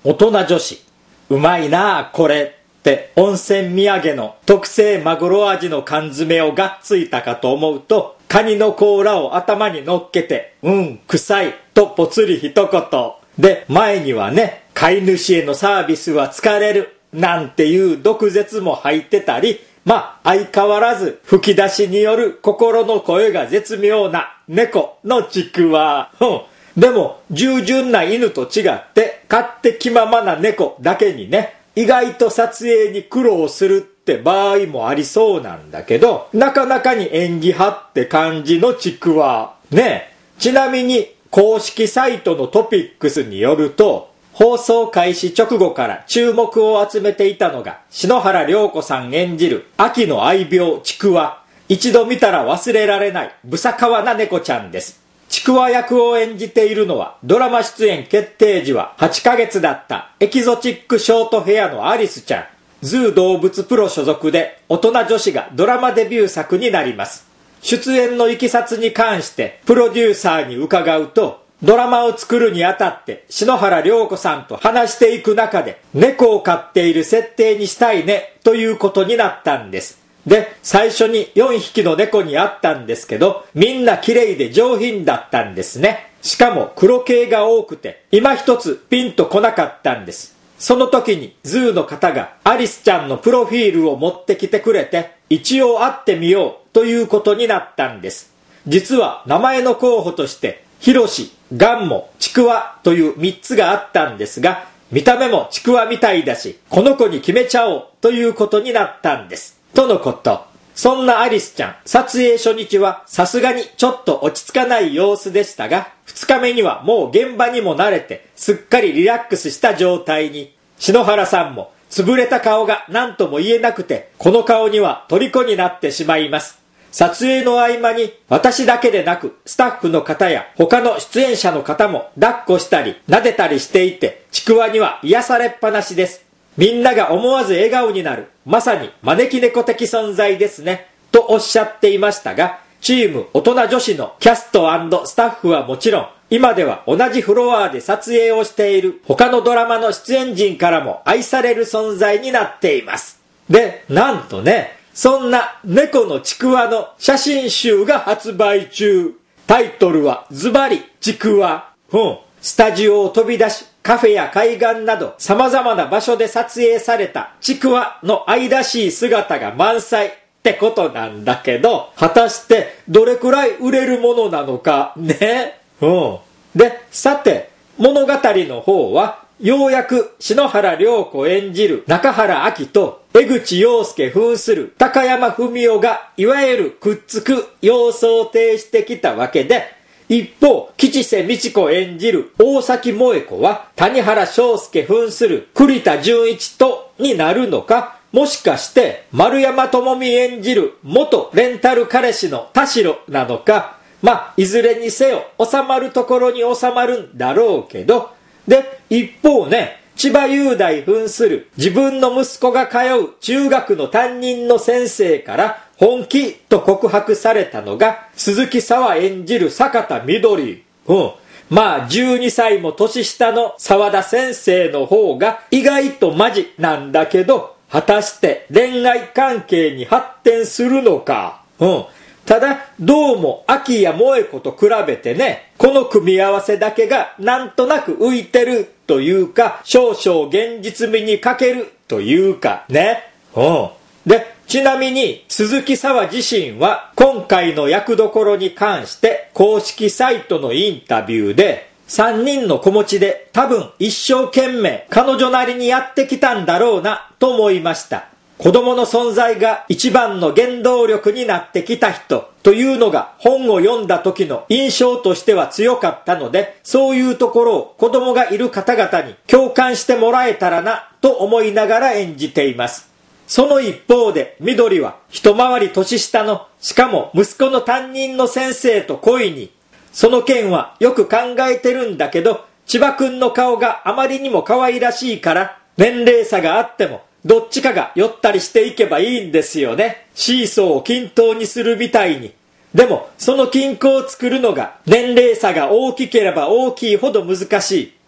大人女子、うまいなあこれって温泉土産の特製マグロ味の缶詰をがっついたかと思うと、カニの甲羅を頭に乗っけて、臭いとぽつり一言。で、前にはね、飼い主へのサービスは疲れるなんていう毒舌も入ってたり、相変わらず吹き出しによる心の声が絶妙な猫のちくわ。でも従順な犬と違って勝手気ままな猫だけにね、意外と撮影に苦労するって場合もありそうなんだけど、なかなかに演技派って感じのちくわね。ちなみに公式サイトのトピックスによると、放送開始直後から注目を集めていたのが篠原涼子さん演じる秋の愛病ちくわ。一度見たら忘れられないぶさかわな猫ちゃんです。ちくわ役を演じているのはドラマ出演決定時は8ヶ月だったエキゾチックショートヘアのアリスちゃん。ズー動物プロ所属で大人女子がドラマデビュー作になります。出演のいきさつに関してプロデューサーに伺うと、ドラマを作るにあたって篠原涼子さんと話していく中で、猫を飼っている設定にしたいねということになったんです。で、最初に4匹の猫に会ったんですけど、みんな綺麗で上品だったんですね。しかも黒系が多くて今一つピンとこなかったんです。その時にズーの方がアリスちゃんのプロフィールを持ってきてくれて、一応会ってみようということになったんです。実は名前の候補としてヒロシ、ガンモ、ちくわという3つがあったんですが、見た目もちくわみたいだし、この子に決めちゃおうということになったんです。とのこと。そんなアリスちゃん、撮影初日はさすがにちょっと落ち着かない様子でしたが、2日目にはもう現場にも慣れて、すっかりリラックスした状態に。篠原さんも潰れた顔が何とも言えなくて、この顔には虜になってしまいます。撮影の合間に私だけでなくスタッフの方や他の出演者の方も抱っこしたり撫でたりしていて、ちくわには癒されっぱなしです。みんなが思わず笑顔になる、まさに招き猫的存在ですねとおっしゃっていましたが、チーム大人女子のキャスト&スタッフはもちろん、今では同じフロアで撮影をしている他のドラマの出演陣からも愛される存在になっています。で、なんとね、そんな猫のちくわの写真集が発売中。タイトルはズバリちくわ。スタジオを飛び出し、カフェや海岸など様々な場所で撮影されたちくわの愛らしい姿が満載ってことなんだけど、果たしてどれくらい売れるものなのかね。で、さて、物語の方は、ようやく篠原涼子演じる中原亜希と江口洋介扮する高山文夫がいわゆるくっつく様相を呈してきたわけで、一方吉瀬美智子演じる大崎萌子は谷原章介扮する栗田純一とになるのか、もしかして丸山智美演じる元レンタル彼氏の田代なのか、いずれにせよ収まるところに収まるんだろうけど、で、一方ね、千葉雄大扮する自分の息子が通う中学の担任の先生から本気と告白されたのが鈴木砂羽演じる坂田みどり。12歳も年下の沢田先生の方が意外とマジなんだけど、果たして恋愛関係に発展するのか。ただ、どうも、秋や萌子と比べてね、この組み合わせだけがなんとなく浮いてるというか、少々現実味に欠けるというかね。で、ちなみに、鈴木砂羽自身は、今回の役どころに関して、公式サイトのインタビューで、3人の子持ちで多分一生懸命彼女なりにやってきたんだろうなと思いました。子供の存在が一番の原動力になってきた人というのが本を読んだ時の印象としては強かったので、そういうところを子供がいる方々に共感してもらえたらなと思いながら演じています。その一方で緑は一回り年下の、しかも息子の担任の先生と恋に、その件はよく考えてるんだけど、千葉くんの顔があまりにも可愛らしいから年齢差があってもどっちかが寄ったりしていけばいいんですよね。シーソーを均等にするみたいに。でもその均衡を作るのが年齢差が大きければ大きいほど難しい。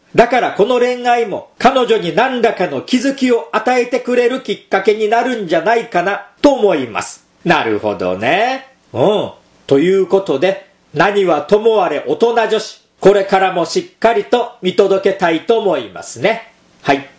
だからこの恋愛も彼女に何らかの気づきを与えてくれるきっかけになるんじゃないかなと思います。なるほどね。ということで、何はともあれ大人女子、これからもしっかりと見届けたいと思いますね。はい。